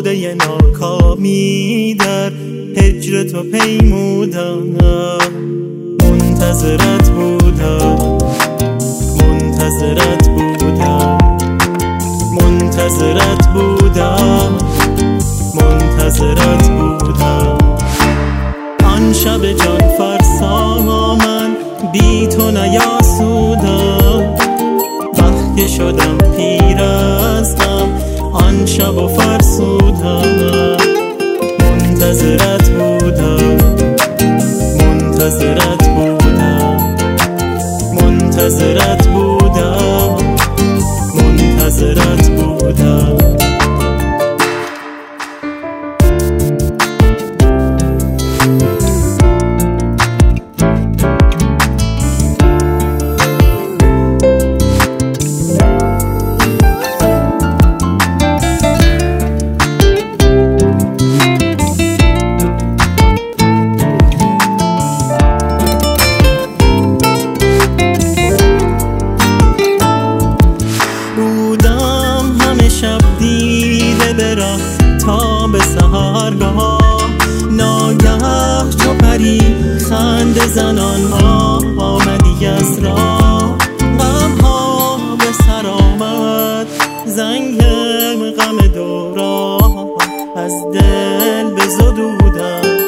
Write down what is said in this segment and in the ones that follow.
توده ناکامی در هجر تو پیمودم. منتظرت بودم، منتظرت بودم، منتظرت بودم، منتظرت بودم. آن شب جان فرسا من بی تو نیاسودم، وقتی شدم پیر از غم آن شب و فرسودم. منتظرت بودم، منتظرت بودم، منتظرت بودم، منتظرت بودم. شب دیده برا تا به سحرگاه، ناگه چو پری خنده زنان آمدی از راه. غم ها به سر آمد، زنگ غم دوران از دل بزدودم.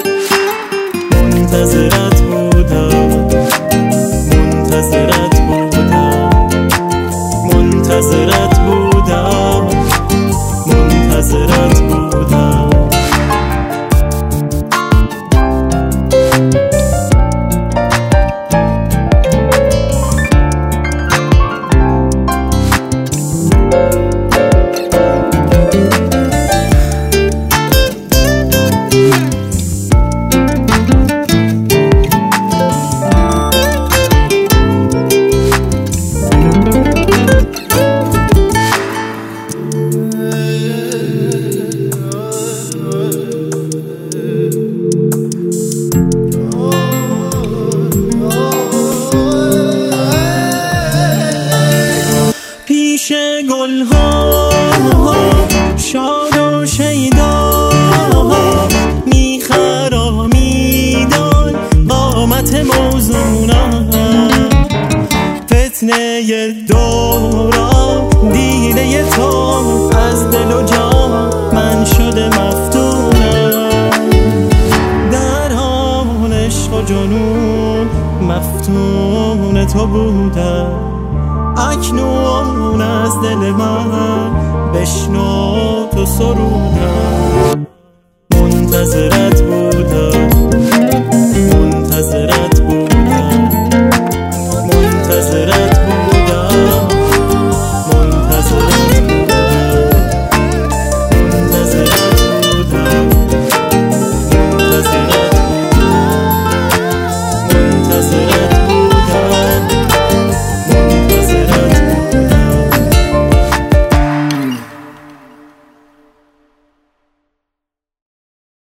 منتظرت بودم، منتظرت بودم، منتظرت بودم، منتظرت بودم. پیش گلها شاد و شیدا میخرامیدان قامت موزونم. فتنه دوران دیده تو از دل و جان من شده مفتونم. در آن عشق و جنون مفتون تو بودم، اکنون از دل من بشنو تو سرودم. منتظرت